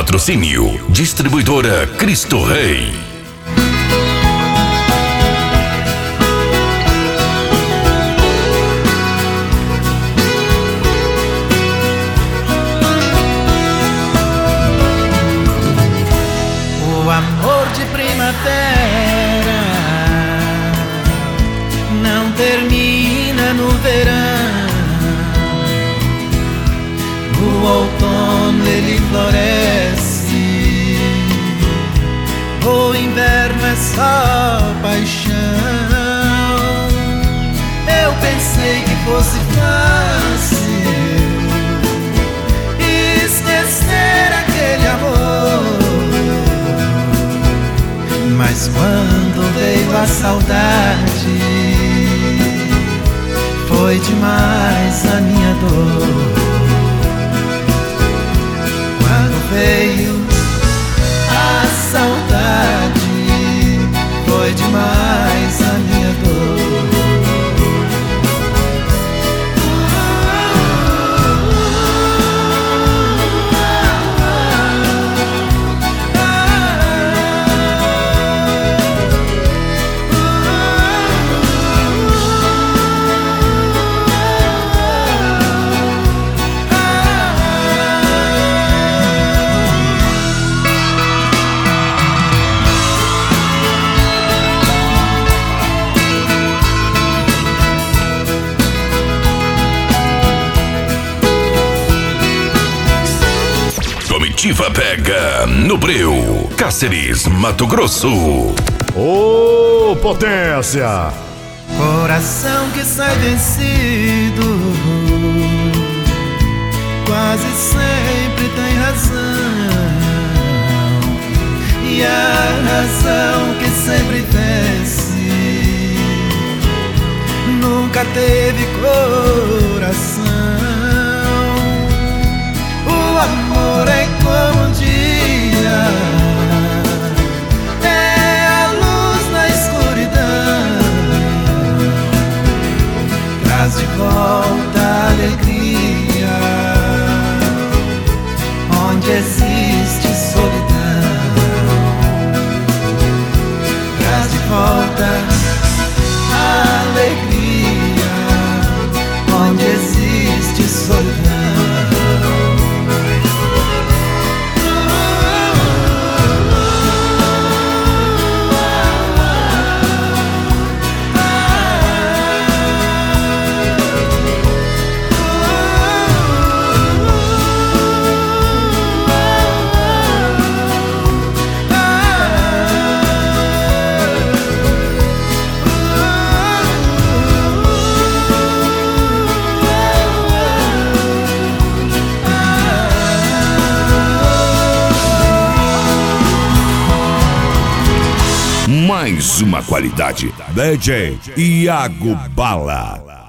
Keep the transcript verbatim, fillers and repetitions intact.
Patrocínio Distribuidora Cristo Rei. O amor de primavera não termina no verão. No outono ele floresce, o inverno é só paixão. Eu pensei que fosse fácil esquecer aquele amor, mas quando veio a saudade, foi demais a minha dor. Quando veio a saudade, foi demais a minha dor. Comitiva pega no Breu, Cáceres, Mato Grosso. Ô, oh, potência! Coração que sai vencido quase sempre tem razão, e a razão que sempre vence nunca teve coração. O amor é como um dia, é a luz na escuridão, traz de volta a alegria onde existe solidão, traz de volta a alegria onde existe solidão. Mais uma qualidade. D J Iago Bala.